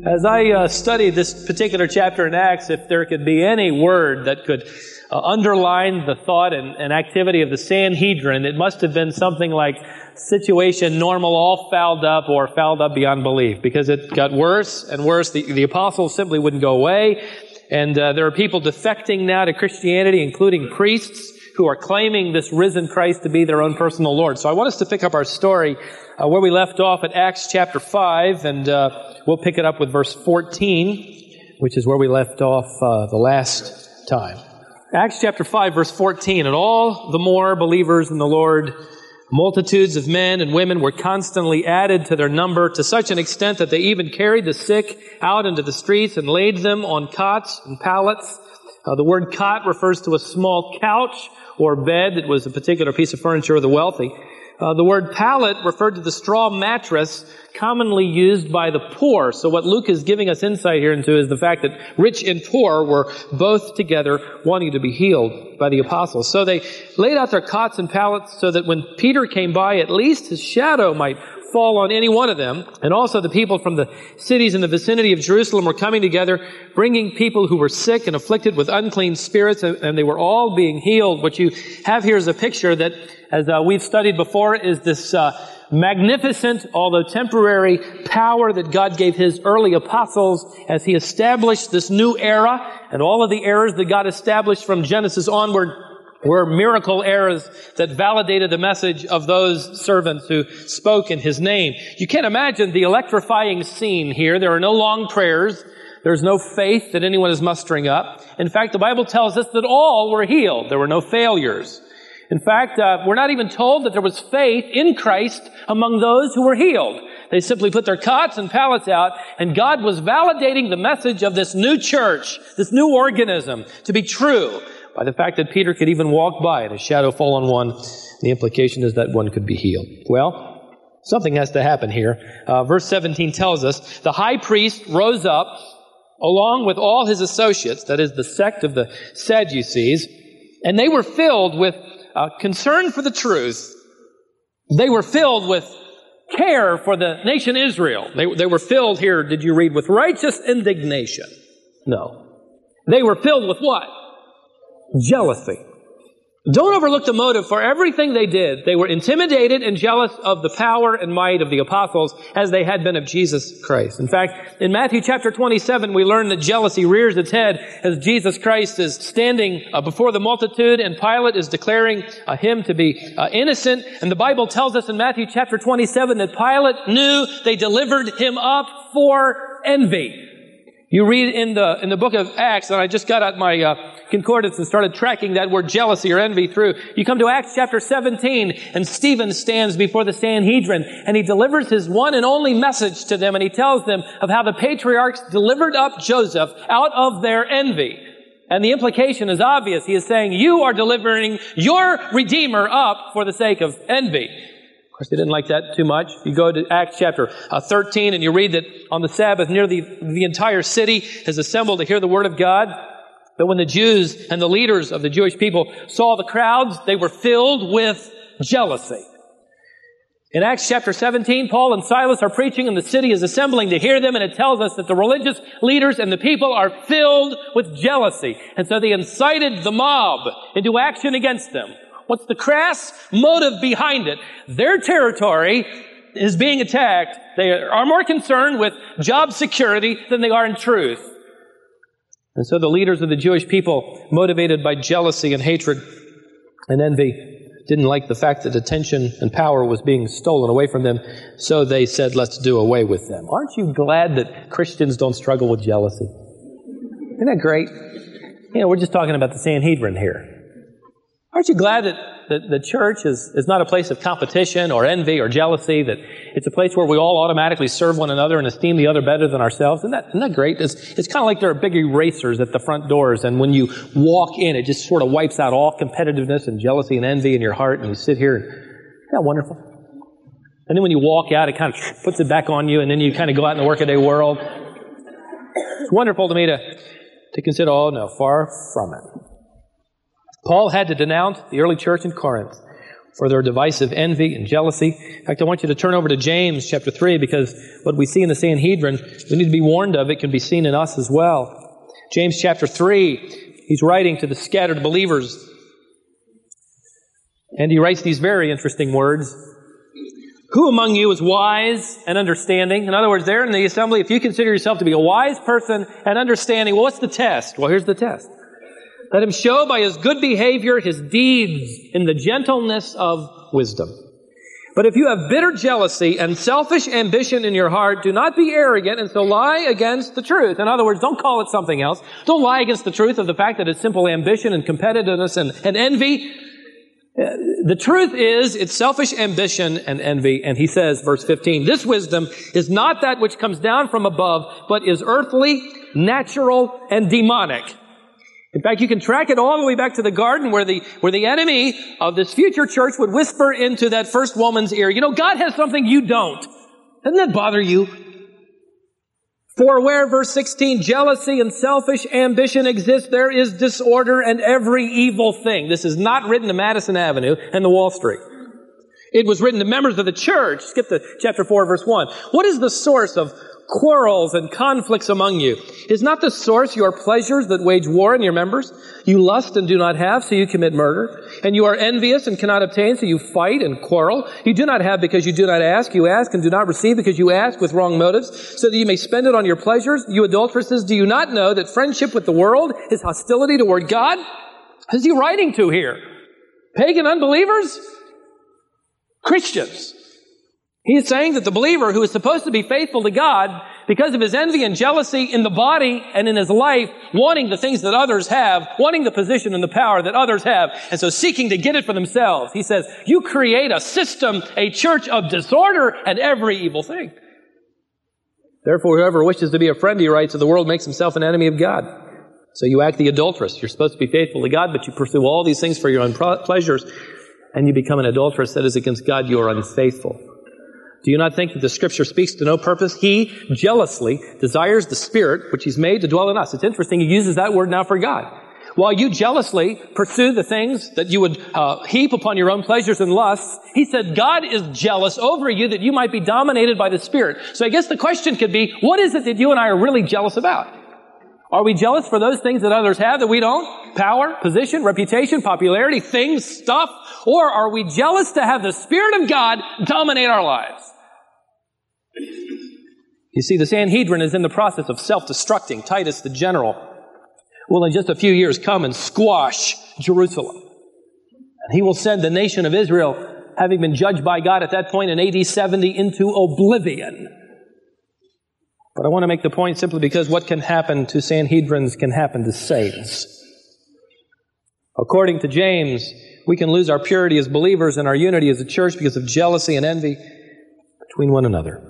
As I studied this particular chapter in Acts, if there could be any word that could underline the thought and activity of the Sanhedrin, it must have been something like situation normal, all fouled up or fouled up beyond belief, because it got worse and worse. The apostles simply wouldn't go away, and there are people defecting now to Christianity, including priests who are claiming this risen Christ to be their own personal Lord. So I want us to pick up our story where we left off at Acts chapter 5, and we'll pick it up with verse 14, which is where we left off the last time. Acts chapter 5, verse 14, and all the more believers in the Lord, multitudes of men and women were constantly added to their number to such an extent that they even carried the sick out into the streets and laid them on cots and pallets. The word cot refers to a small couch or bed that was a particular piece of furniture of the wealthy. The word pallet referred to the straw mattress commonly used by the poor. So what Luke is giving us insight here into is the fact that rich and poor were both together wanting to be healed by the apostles. So they laid out their cots and pallets so that when Peter came by, at least his shadow might fall on any one of them. And also the people from the cities in the vicinity of Jerusalem were coming together, bringing people who were sick and afflicted with unclean spirits, and they were all being healed. What you have here is a picture that, as we've studied before, is this magnificent, although temporary, power that God gave His early apostles as He established this new era. And all of the eras that God established from Genesis onward were miracle eras that validated the message of those servants who spoke in His name. You can't imagine the electrifying scene here. There are no long prayers. There's no faith that anyone is mustering up. In fact, the Bible tells us that all were healed. There were no failures. In fact, we're not even told that there was faith in Christ among those who were healed. They simply put their cots and pallets out, and God was validating the message of this new church, this new organism, to be true by the fact that Peter could even walk by and his shadow fall on one. The implication is that one could be healed. Well, something has to happen here. Verse 17 tells us, the high priest rose up along with all his associates, that is the sect of the Sadducees, and they were filled with concern for the truth. They were filled with care for the nation Israel. They were filled here, did you read, with righteous indignation? No. They were filled with what? Jealousy. Don't overlook the motive for everything they did. They were intimidated and jealous of the power and might of the apostles as they had been of Jesus Christ. In fact, in Matthew chapter 27, we learn that jealousy rears its head as Jesus Christ is standing before the multitude and Pilate is declaring him to be innocent. And the Bible tells us in Matthew chapter 27 that Pilate knew they delivered him up for envy. You read in the book of Acts, and I just got out my concordance and started tracking that word jealousy or envy through. You come to Acts chapter 17, and Stephen stands before the Sanhedrin, and he delivers his one and only message to them, and he tells them of how the patriarchs delivered up Joseph out of their envy. And the implication is obvious. He is saying, you are delivering your Redeemer up for the sake of envy. Of course, they didn't like that too much. You go to Acts chapter 13 and you read that on the Sabbath, nearly the entire city has assembled to hear the word of God. But when the Jews and the leaders of the Jewish people saw the crowds, they were filled with jealousy. In Acts chapter 17, Paul and Silas are preaching and the city is assembling to hear them, and it tells us that the religious leaders and the people are filled with jealousy. And so they incited the mob into action against them. What's the crass motive behind it? Their territory is being attacked. They are more concerned with job security than they are in truth. And so the leaders of the Jewish people, motivated by jealousy and hatred and envy, didn't like the fact that attention and power was being stolen away from them. So they said, let's do away with them. Aren't you glad that Christians don't struggle with jealousy? Isn't that great? You know, we're just talking about the Sanhedrin here. Aren't you glad that the church is not a place of competition or envy or jealousy, that it's a place where we all automatically serve one another and esteem the other better than ourselves? Isn't that great? It's kind of like there are big erasers at the front doors, and when you walk in, it just sort of wipes out all competitiveness and jealousy and envy in your heart, and you sit here, and isn't that wonderful? And then when you walk out, it kind of puts it back on you, and then you kind of go out in the workaday world. It's wonderful to me to consider, oh no, far from it. Paul had to denounce the early church in Corinth for their divisive envy and jealousy. In fact, I want you to turn over to James chapter 3, because what we see in the Sanhedrin, we need to be warned of. It can be seen in us as well. James chapter 3, he's writing to the scattered believers. And he writes these very interesting words. Who among you is wise and understanding? In other words, there in the assembly, if you consider yourself to be a wise person and understanding, well, what's the test? Well, here's the test. Let him show by his good behavior his deeds in the gentleness of wisdom. But if you have bitter jealousy and selfish ambition in your heart, do not be arrogant and so lie against the truth. In other words, don't call it something else. Don't lie against the truth of the fact that it's simple ambition and competitiveness and envy. The truth is, it's selfish ambition and envy. And he says, verse 15, this wisdom is not that which comes down from above, but is earthly, natural, and demonic. In fact, you can track it all the way back to the garden where the enemy of this future church would whisper into that first woman's ear, you know, God has something you don't. Doesn't that bother you? For where, verse 16, jealousy and selfish ambition exist, there is disorder and every evil thing. This is not written to Madison Avenue and the Wall Street. It was written to members of the church. Skip to chapter 4, verse 1. What is the source of quarrels and conflicts among you? Is not the source your pleasures that wage war in your members? You lust and do not have, so you commit murder. And you are envious and cannot obtain, so you fight and quarrel. You do not have because you do not ask. You ask and do not receive because you ask with wrong motives, so that you may spend it on your pleasures. You adulteresses, do you not know that friendship with the world is hostility toward God? Who's he writing to here? Pagan unbelievers? Christians. He is saying that the believer who is supposed to be faithful to God, because of his envy and jealousy in the body and in his life, wanting the things that others have, wanting the position and the power that others have, and so seeking to get it for themselves, he says, you create a system, a church of disorder and every evil thing. Therefore, whoever wishes to be a friend, he writes, of the world makes himself an enemy of God. So you act the adulteress. You're supposed to be faithful to God, but you pursue all these things for your own pleasures, and you become an adulteress that is against God. You are unfaithful. Do you not think that the Scripture speaks to no purpose? He jealously desires the Spirit which He's made to dwell in us. It's interesting, He uses that word now for God. While you jealously pursue the things that you would heap upon your own pleasures and lusts, He said God is jealous over you that you might be dominated by the Spirit. So I guess the question could be, what is it that you and I are really jealous about? Are we jealous for those things that others have that we don't? Power, position, reputation, popularity, things, stuff? Or are we jealous to have the Spirit of God dominate our lives? You see, the Sanhedrin is in the process of self-destructing. Titus the general will in just a few years come and squash Jerusalem. And he will send the nation of Israel, having been judged by God at that point in AD 70, into oblivion. But I want to make the point simply because what can happen to Sanhedrins can happen to saints. According to James, we can lose our purity as believers and our unity as a church because of jealousy and envy between one another.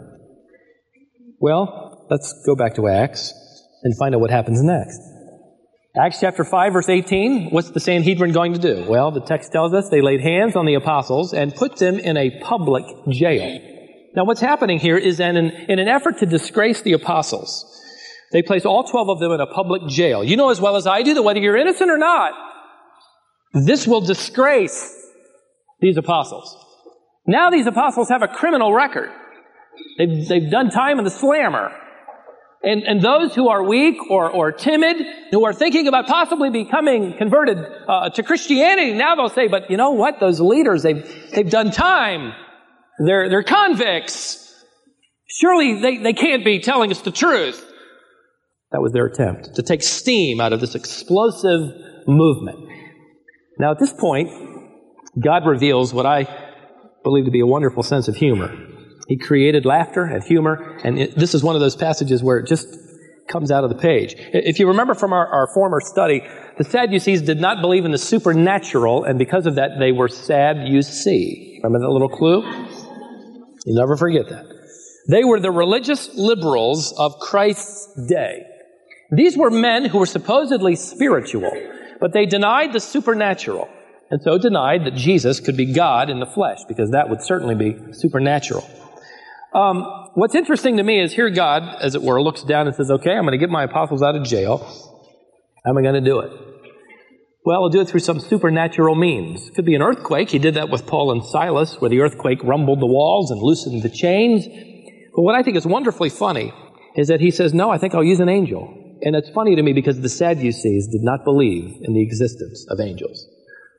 Well, let's go back to Acts and find out what happens next. Acts chapter 5, verse 18, what's the Sanhedrin going to do? Well, the text tells us they laid hands on the apostles and put them in a public jail. Now, what's happening here is in an effort to disgrace the apostles, they place all 12 of them in a public jail. You know as well as I do that whether you're innocent or not, this will disgrace these apostles. Now these apostles have a criminal record. They've done time in the slammer. And those who are weak or timid, who are thinking about possibly becoming converted to Christianity, now they'll say, but you know what? Those leaders, they've done time. They're convicts. Surely they can't be telling us the truth. That was their attempt to take steam out of this explosive movement. Now at this point, God reveals what I believe to be a wonderful sense of humor. He created laughter and humor, and this is one of those passages where it just comes out of the page. If you remember from our former study, the Sadducees did not believe in the supernatural, and because of that, they were Sad-U-C. Remember that little clue? You never forget that. They were the religious liberals of Christ's day. These were men who were supposedly spiritual, but they denied the supernatural, and so denied that Jesus could be God in the flesh, because that would certainly be supernatural. What's interesting to me is here God, as it were, looks down and says, okay, I'm going to get my apostles out of jail. How am I going to do it? Well, he'll do it through some supernatural means. It could be an earthquake. He did that with Paul and Silas, where the earthquake rumbled the walls and loosened the chains. But what I think is wonderfully funny is that he says, no, I think I'll use an angel. And it's funny to me because the Sadducees did not believe in the existence of angels.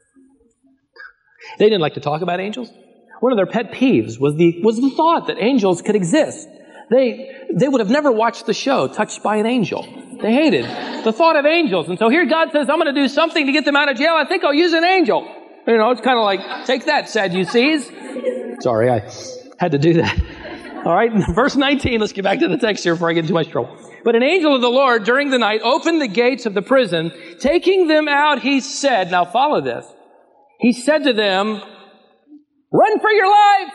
They didn't like to talk about angels. One of their pet peeves was the thought that angels could exist. They would have never watched the show Touched by an Angel. They hated the thought of angels. And so here God says, I'm going to do something to get them out of jail. I think I'll use an angel. You know, it's kind of like, take that, Sadducees. Sorry, I had to do that. All right, verse 19, let's get back to the text here before I get into too much trouble. But an angel of the Lord during the night opened the gates of the prison. Taking them out, he said, now follow this. He said to them, run for your life.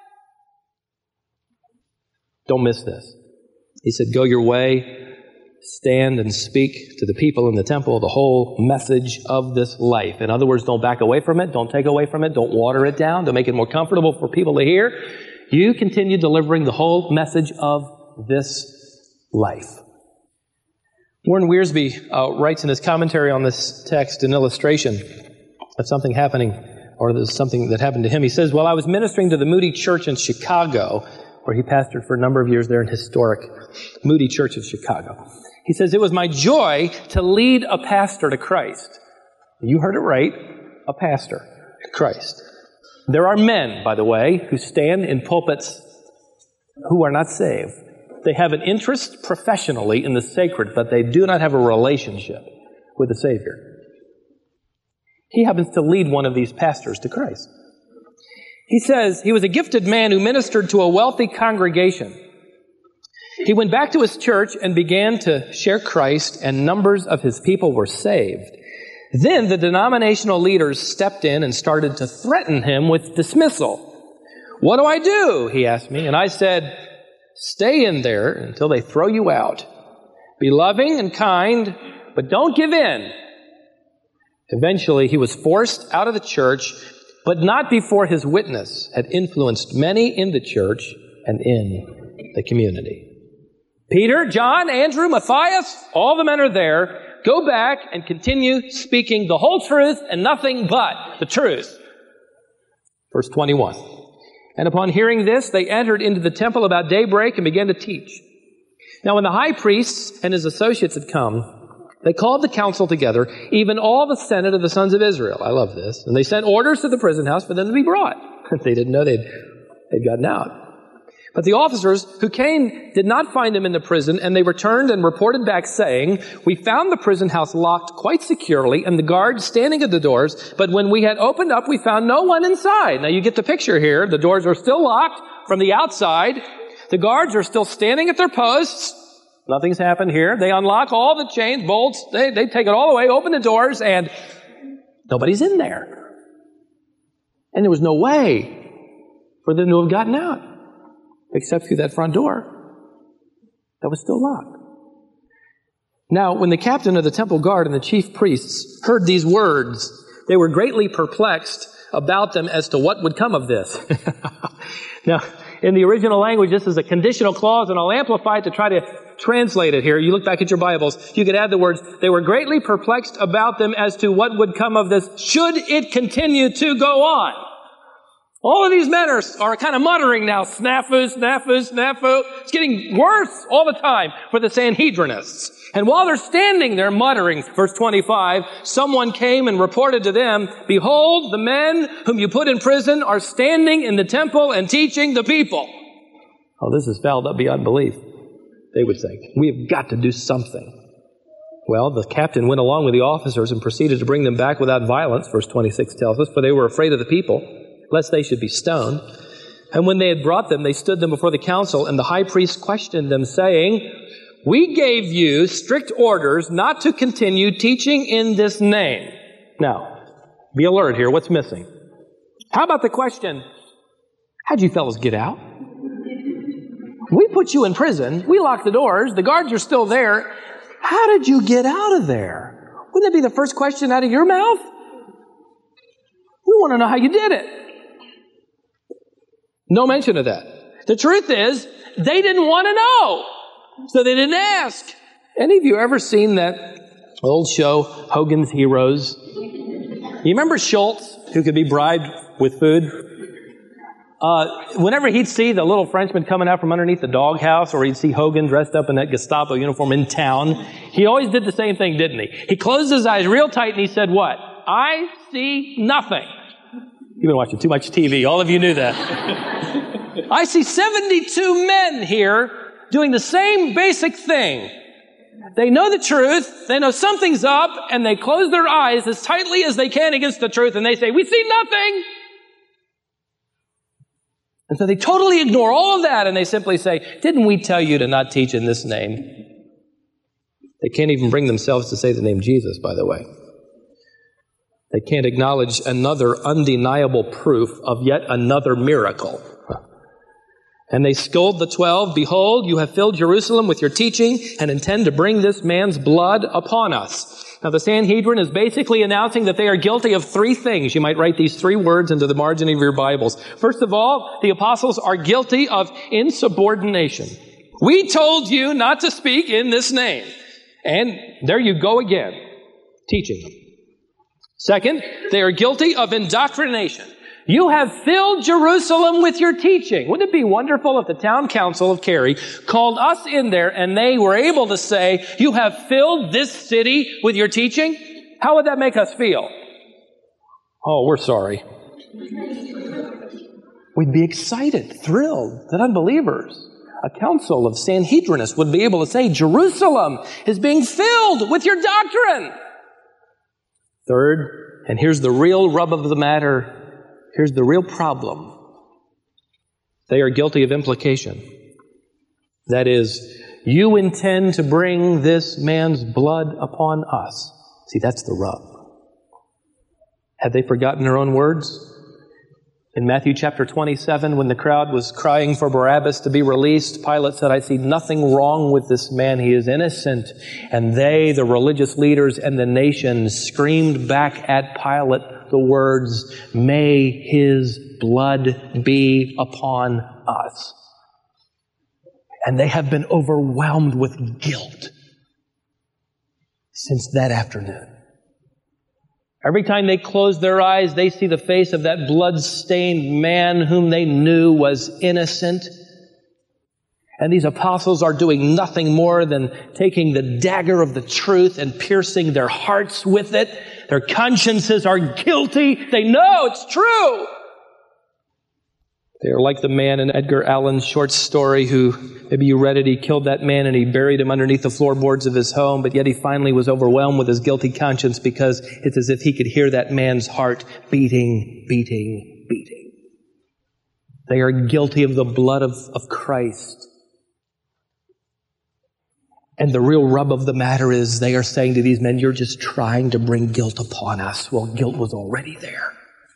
Don't miss this. He said, go your way, stand and speak to the people in the temple the whole message of this life. In other words, don't back away from it. Don't take away from it. Don't water it down. Don't make it more comfortable for people to hear. You continue delivering the whole message of this life. Warren Wiersbe writes in his commentary on this text an illustration of something happening, or there's something that happened to him. He says, well, I was ministering to the Moody Church in Chicago, where he pastored for a number of years there in historic Moody Church of Chicago. He says, it was my joy to lead a pastor to Christ. You heard it right, a pastor to Christ. There are men, by the way, who stand in pulpits who are not saved. They have an interest professionally in the sacred, but they do not have a relationship with the Savior. He happens to lead one of these pastors to Christ. He says he was a gifted man who ministered to a wealthy congregation. He went back to his church and began to share Christ, and numbers of his people were saved. Then the denominational leaders stepped in and started to threaten him with dismissal. What do I do? He asked me. And I said, stay in there until they throw you out. Be loving and kind, but don't give in. Eventually, he was forced out of the church, but not before his witness had influenced many in the church and in the community. Peter, John, Andrew, Matthias, all the men are there. Go back and continue speaking the whole truth and nothing but the truth. Verse 21. And upon hearing this, they entered into the temple about daybreak and began to teach. Now when the high priest and his associates had come, they called the council together, even all the senate of the sons of Israel. I love this. And they sent orders to the prison house for them to be brought. They didn't know they'd gotten out. But the officers who came did not find them in the prison, and they returned and reported back saying, we found the prison house locked quite securely and the guards standing at the doors, but when we had opened up, we found no one inside. Now you get the picture here. The doors are still locked from the outside. The guards are still standing at their posts. Nothing's happened here. They unlock all the chains, bolts. They take it all away, open the doors, and nobody's in there. And there was no way for them to have gotten out, except through that front door that was still locked. Now, when the captain of the temple guard and the chief priests heard these words, they were greatly perplexed about them as to what would come of this. Now, in the original language, this is a conditional clause, and I'll amplify it to try to translate it here. You look back at your Bibles, you could add the words, they were greatly perplexed about them as to what would come of this, should it continue to go on. All of these men are kind of muttering now, snafu, snafu, snafu. It's getting worse all the time for the Sanhedrinists. And while they're standing there muttering, verse 25, someone came and reported to them, behold, the men whom you put in prison are standing in the temple and teaching the people. Oh, this is fouled up beyond belief, they would think. We have got to do something. Well, the captain went along with the officers and proceeded to bring them back without violence, verse 26 tells us, for they were afraid of the people, lest they should be stoned. And when they had brought them, they stood them before the council, and the high priest questioned them, saying, we gave you strict orders not to continue teaching in this name. Now, be alert here. What's missing? How about the question, how'd you fellows get out? We put you in prison. We locked the doors. The guards are still there. How did you get out of there? Wouldn't that be the first question out of your mouth? We want to know how you did it. No mention of that. The truth is, they didn't want to know. So they didn't ask. Any of you ever seen that old show, Hogan's Heroes? You remember Schultz, who could be bribed with food? Whenever he'd see the little Frenchman coming out from underneath the doghouse, or he'd see Hogan dressed up in that Gestapo uniform in town, he always did the same thing, didn't he? He closed his eyes real tight and he said, what? I see nothing. You've been watching too much TV. All of you knew that. I see 72 men here doing the same basic thing. They know the truth, they know something's up, and they close their eyes as tightly as they can against the truth, and they say, we see nothing. And so they totally ignore all of that, and they simply say, didn't we tell you to not teach in this name? They can't even bring themselves to say the name Jesus, by the way. They can't acknowledge another undeniable proof of yet another miracle. And they scold the 12, behold, you have filled Jerusalem with your teaching and intend to bring this man's blood upon us. Now, the Sanhedrin is basically announcing that they are guilty of three things. You might write these three words into the margin of your Bibles. First of all, the apostles are guilty of insubordination. We told you not to speak in this name. And there you go again, teaching them. Second, they are guilty of indoctrination. You have filled Jerusalem with your teaching. Wouldn't it be wonderful if the town council of Cary called us in there and they were able to say, you have filled this city with your teaching? How would that make us feel? Oh, we're sorry. We'd be excited, thrilled that unbelievers, a council of Sanhedrinists, would be able to say, Jerusalem is being filled with your doctrine. Third, and here's the real rub of the matter, here's the real problem. They are guilty of implication. That is, you intend to bring this man's blood upon us. See, that's the rub. Had they forgotten their own words? In Matthew chapter 27, when the crowd was crying for Barabbas to be released, Pilate said, I see nothing wrong with this man. He is innocent. And they, the religious leaders and the nation, screamed back at Pilate the words, may his blood be upon us. And they have been overwhelmed with guilt since that afternoon. Every time they close their eyes, they see the face of that blood-stained man whom they knew was innocent. And these apostles are doing nothing more than taking the dagger of the truth and piercing their hearts with it. Their consciences are guilty. They know it's true. They are like the man in Edgar Allan's short story who, maybe you read it, he killed that man and he buried him underneath the floorboards of his home, but yet he finally was overwhelmed with his guilty conscience because it's as if he could hear that man's heart beating, beating, beating. They are guilty of the blood of Christ. And the real rub of the matter is they are saying to these men, you're just trying to bring guilt upon us. Well, guilt was already there.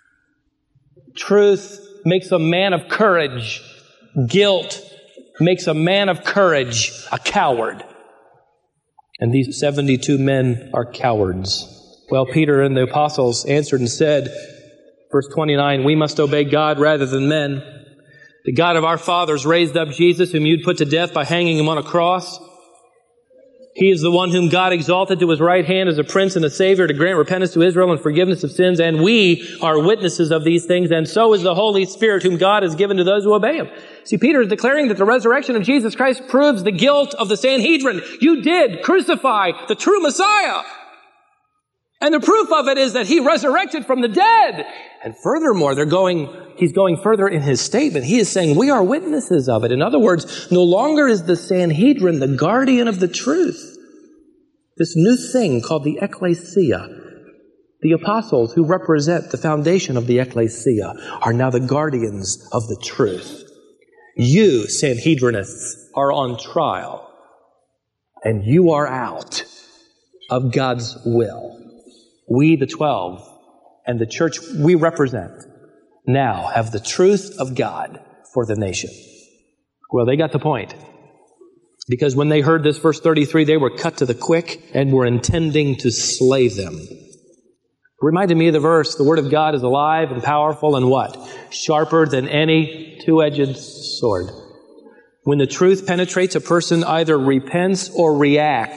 Truth makes a man of courage. Guilt makes a man of courage a coward. And these 72 men are cowards. Well, Peter and the apostles answered and said, verse 29, we must obey God rather than men. The God of our fathers raised up Jesus, whom you'd put to death by hanging him on a cross. He is the one whom God exalted to his right hand as a prince and a savior to grant repentance to Israel and forgiveness of sins. And we are witnesses of these things. And so is the Holy Spirit whom God has given to those who obey him. See, Peter is declaring that the resurrection of Jesus Christ proves the guilt of the Sanhedrin. You did crucify the true Messiah. And the proof of it is that he resurrected from the dead. And furthermore, he's going further in his statement. He is saying we are witnesses of it. In other words, no longer is the Sanhedrin the guardian of the truth. This new thing called the ecclesia, the apostles who represent the foundation of the ecclesia, are now the guardians of the truth. You, Sanhedrinists, are on trial. And you are out of God's will. We, the 12, and the church we represent, now have the truth of God for the nation. Well, they got the point. Because when they heard this, verse 33, they were cut to the quick and were intending to slay them. It reminded me of the verse, the word of God is alive and powerful and what? Sharper than any two-edged sword. When the truth penetrates, a person either repents or reacts.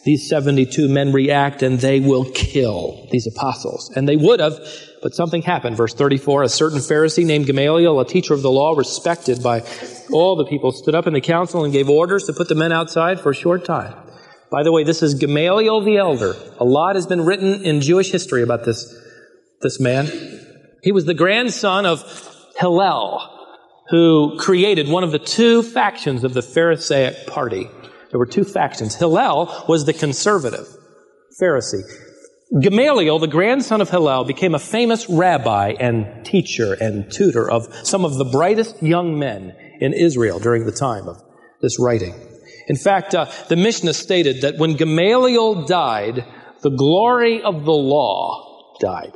these 72 men react and they will kill these apostles. And they would have, but something happened. Verse 34, a certain Pharisee named Gamaliel, a teacher of the law, respected by all the people, stood up in the council and gave orders to put the men outside for a short time. By the way, this is Gamaliel the elder. A lot has been written in Jewish history about this man. He was the grandson of Hillel, who created one of the two factions of the Pharisaic party. There were two factions. Hillel was the conservative Pharisee. Gamaliel, the grandson of Hillel, became a famous rabbi and teacher and tutor of some of the brightest young men in Israel during the time of this writing. In fact, the Mishnah stated that when Gamaliel died, the glory of the law died.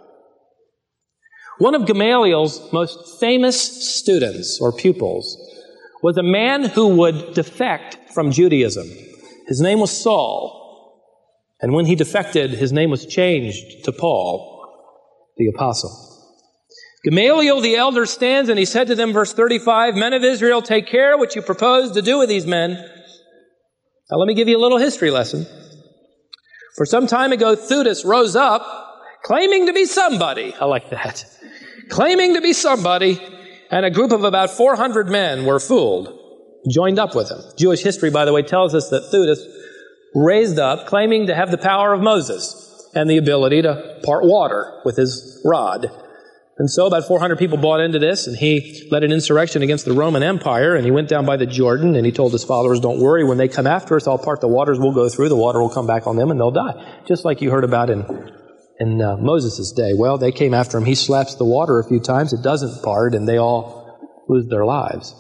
One of Gamaliel's most famous students or pupils was a man who would defect from Judaism. His name was Saul. And when he defected, his name was changed to Paul, the apostle. Gamaliel the elder stands and he said to them, verse 35, men of Israel, take care what you propose to do with these men. Now let me give you a little history lesson. For some time ago, Theudas rose up claiming to be somebody. I like that. Claiming to be somebody, and a group of about 400 men were fooled, joined up with him. Jewish history, by the way, tells us that Theudas raised up, claiming to have the power of Moses and the ability to part water with his rod. And so about 400 people bought into this, and he led an insurrection against the Roman Empire, and he went down by the Jordan, and he told his followers, don't worry, when they come after us, I'll part the waters, we'll go through, the water will come back on them, and they'll die. Just like you heard about in Moses' day. Well, they came after him. He slaps the water a few times. It doesn't part, and they all lose their lives.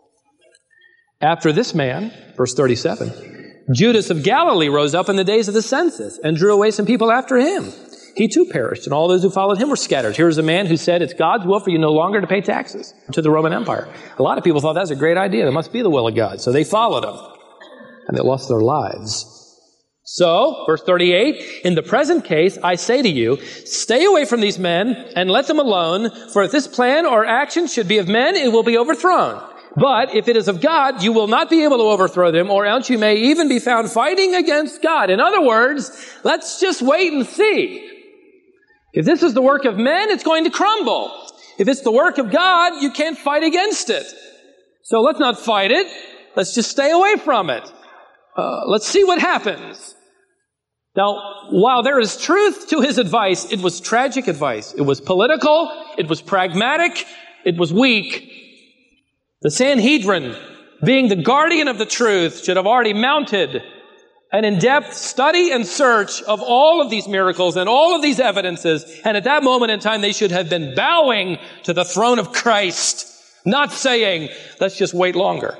After this man, verse 37, Judas of Galilee rose up in the days of the census and drew away some people after him. He too perished, and all those who followed him were scattered. Here's a man who said, it's God's will for you no longer to pay taxes to the Roman Empire. A lot of people thought that was a great idea. That must be the will of God. So they followed him, and they lost their lives. So, verse 38, in the present case, I say to you, stay away from these men and let them alone, for if this plan or action should be of men, it will be overthrown. But if it is of God, you will not be able to overthrow them, or else you may even be found fighting against God. In other words, let's just wait and see. If this is the work of men, it's going to crumble. If it's the work of God, you can't fight against it. So let's not fight it. Let's just stay away from it. Let's see what happens. Now, while there is truth to his advice, it was tragic advice. It was political, it was pragmatic, it was weak. The Sanhedrin, being the guardian of the truth, should have already mounted an in-depth study and search of all of these miracles and all of these evidences, and at that moment in time, they should have been bowing to the throne of Christ, not saying, let's just wait longer.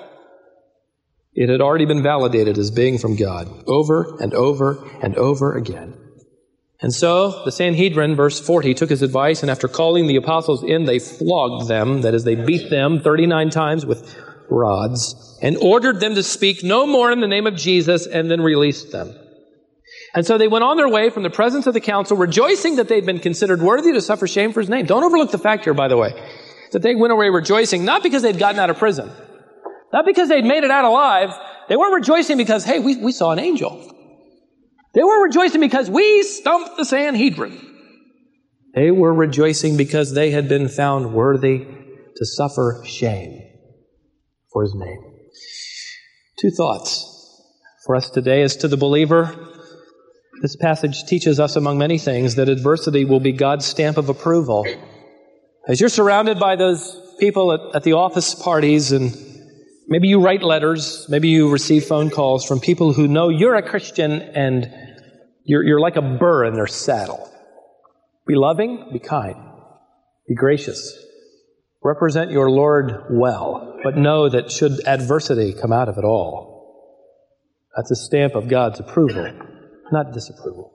It had already been validated as being from God over and over and over again. And so the Sanhedrin, verse 40, took his advice, and after calling the apostles in, they flogged them, that is, they beat them 39 times with rods, and ordered them to speak no more in the name of Jesus, and then released them. And so they went on their way from the presence of the council, rejoicing that they'd been considered worthy to suffer shame for his name. Don't overlook the fact here, by the way, that they went away rejoicing, not because they'd gotten out of prison, not because they'd made it out alive. They weren't rejoicing because, hey, we saw an angel. They were rejoicing because we stumped the Sanhedrin. They were rejoicing because they had been found worthy to suffer shame for his name. Two thoughts for us today as to the believer. This passage teaches us, among many things, that adversity will be God's stamp of approval. As you're surrounded by those people at the office parties, and maybe you write letters, maybe you receive phone calls from people who know you're a Christian and you're like a burr in their saddle. Be loving, be kind, be gracious. Represent your Lord well, but know that should adversity come out of it all, that's a stamp of God's approval, not disapproval.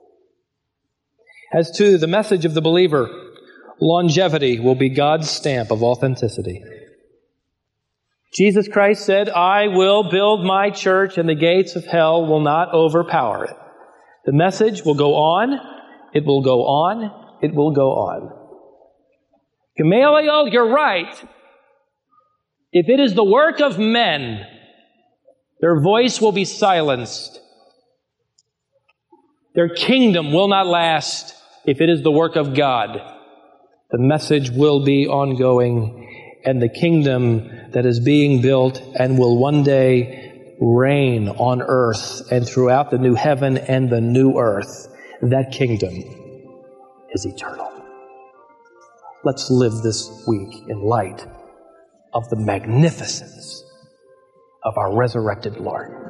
As to the message of the believer, longevity will be God's stamp of authenticity. Jesus Christ said, I will build my church and the gates of hell will not overpower it. The message will go on, it will go on, it will go on. Gamaliel, you're right. If it is the work of men, their voice will be silenced. Their kingdom will not last if it is the work of God. The message will be ongoing, and the kingdom that is being built and will one day reign on earth and throughout the new heaven and the new earth, that kingdom is eternal. Let's live this week in light of the magnificence of our resurrected Lord.